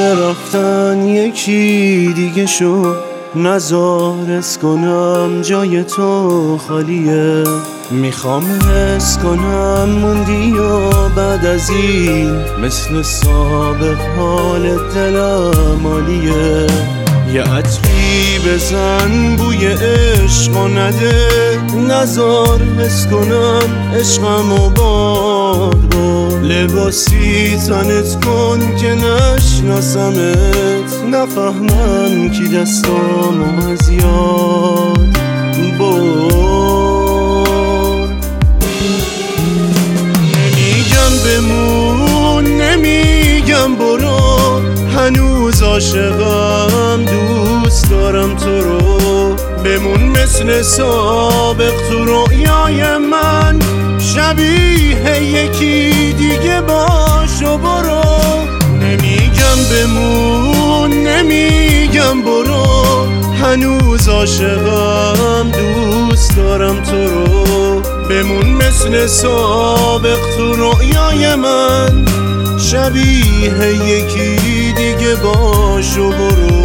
رفتن یکی دیگه شد، نزار حس کنم جای تو خالیه. میخوام حس کنم موندی و بعد از این مثل سابق حال دلم عالیه. یه عطری بزن بوی عشق و نده، نزار حس کنم عشقم و باد باد. لباسی تنت کن که نشناسمت، نفهمم کی دستامو از یاد برد. نمیگم بمون، نمیگم برو، هنوز عاشقم، دوست دارم تو رو. بمون مثل سابق تو رویای من، شبیه یکی دیگه باش و برو. نمیگم بمون، نمیگم برو، هنوز عاشقم، دوست دارم تو رو. بمون مثل سابق تو رویای من، شبیه یکی دیگه باش و برو.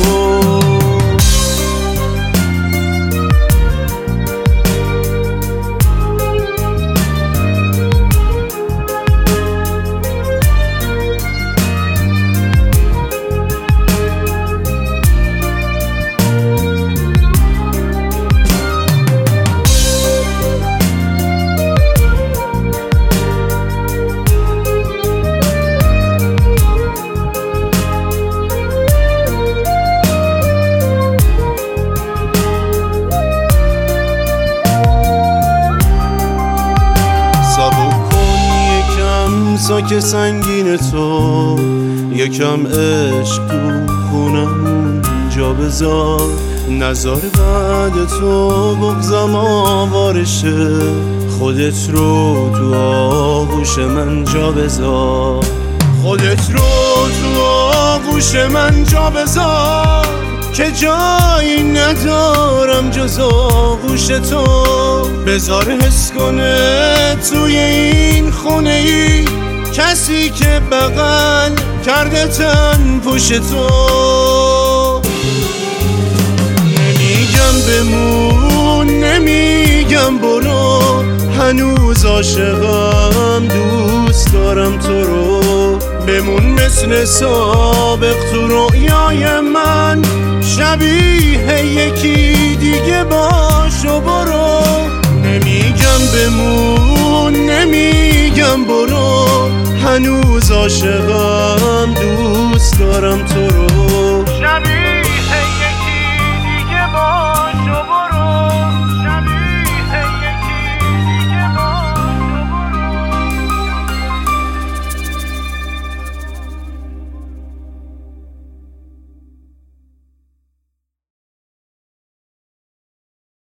ساک سنگین تو، یکم عشق تو خونم جا بذار. نزار بعد تو بغضم آوارشه، خودت رو تو آغوش من جا بذار. خودت رو تو آغوش من جا بذار، که جایی ندارم جز آغوش تو. بذار حس کنه توی این خونه ای کسی که بغل کرده تن پوش تو. نمیگم بمون، نمیگم برو، هنوز عاشقم، دوست دارم تو رو. بمون مثل سابق تو رویای من، شبیه یکی دیگه باش و برو. نمیگم بمون، نمیگم برو، هنوز عاشقم، دوست دارم تو رو.